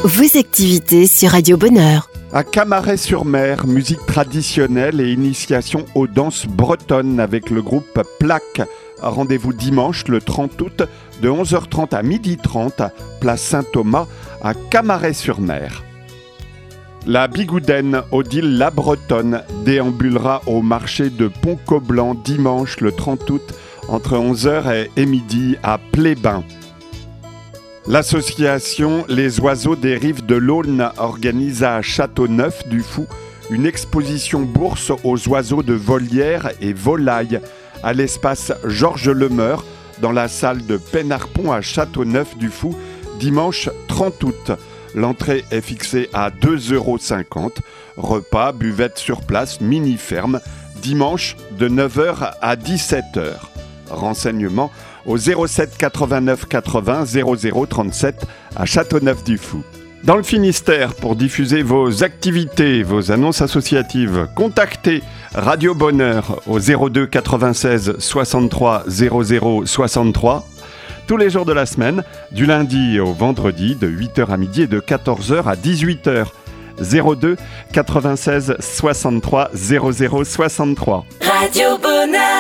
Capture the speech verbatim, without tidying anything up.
vos activités sur Radio Bonheur. À Camaret-sur-Mer, musique traditionnelle et initiation aux danses bretonnes avec le groupe Plaque. Rendez-vous dimanche le trente août de onze heures trente à midi trente, place Saint-Thomas à Camaret-sur-Mer. La Bigoudaine, Odile la Bretonne, déambulera au marché de Pont-Coblan dimanche le trente août entre onze heures et midi à Plébin. L'association Les Oiseaux des Rives de l'Aulne organise à Châteauneuf-du-Fou une exposition bourse aux oiseaux de volière et volailles à l'espace Georges Lemeur dans la salle de Penarpont à Châteauneuf-du-Fou dimanche trente août. L'entrée est fixée à deux euros cinquante. Repas, buvette sur place, mini-ferme, dimanche de neuf heures à dix-sept heures. Renseignements au zéro sept quatre-vingt-neuf quatre-vingts zéro zéro trente-sept à Châteauneuf-du-Fou. Dans le Finistère, pour diffuser vos activités, vos annonces associatives, contactez Radio Bonheur au zéro deux quatre-vingt-seize soixante-trois zéro zéro soixante-trois tous les jours de la semaine, du lundi au vendredi de huit heures à midi et de quatorze heures à dix-huit heures. zéro deux quatre-vingt-seize soixante-trois zéro zéro soixante-trois. Radio Bonheur.